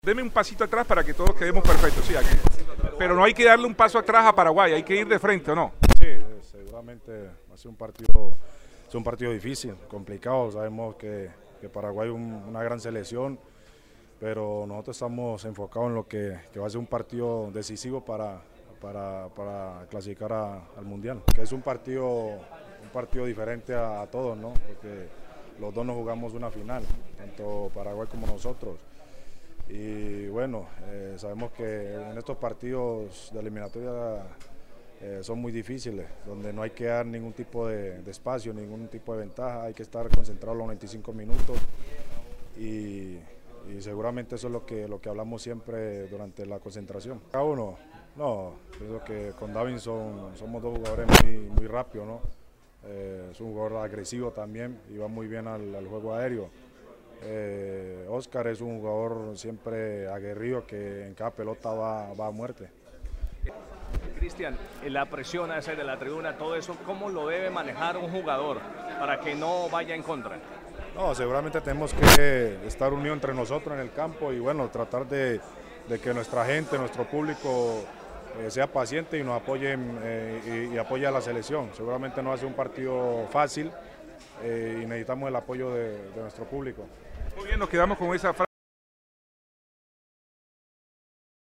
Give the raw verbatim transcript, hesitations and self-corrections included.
Deme un pasito atrás para que todos quedemos perfectos, sí, aquí. Pero no hay que darle un paso atrás a Paraguay, hay que ir de frente, ¿o no? Sí, seguramente va a ser un partido, es un partido difícil, complicado. Sabemos que, que Paraguay es un, una gran selección, pero nosotros estamos enfocados en lo que, que va a ser un partido decisivo para, para, para clasificar a, al Mundial. Que es un partido, un partido diferente a, a todos, ¿no? Porque los dos nos jugamos una final, tanto Paraguay como nosotros. Y bueno, eh, sabemos que en estos partidos de eliminatoria eh, son muy difíciles, donde no hay que dar ningún tipo de, de espacio, ningún tipo de ventaja, hay que estar concentrados los noventa y cinco minutos y, y seguramente eso es lo que, lo que hablamos siempre durante la concentración. Cada uno, no, creo que con Davinson somos dos jugadores muy, muy rápidos, ¿no? Eh, es un jugador agresivo también y va muy bien al, al juego aéreo. Eh, Oscar es un jugador siempre aguerrido que en cada pelota va, va a muerte. Cristian, la presión a hacer de la tribuna, todo eso, ¿cómo lo debe manejar un jugador para que no vaya en contra? No, seguramente tenemos que estar unidos entre nosotros en el campo y bueno, tratar de, de que nuestra gente, nuestro público eh, sea paciente y nos apoye eh, y, y apoye a la selección. Seguramente no va a ser un partido fácil eh, y necesitamos el apoyo de, de nuestro público. Muy bien, nos quedamos con esa frase.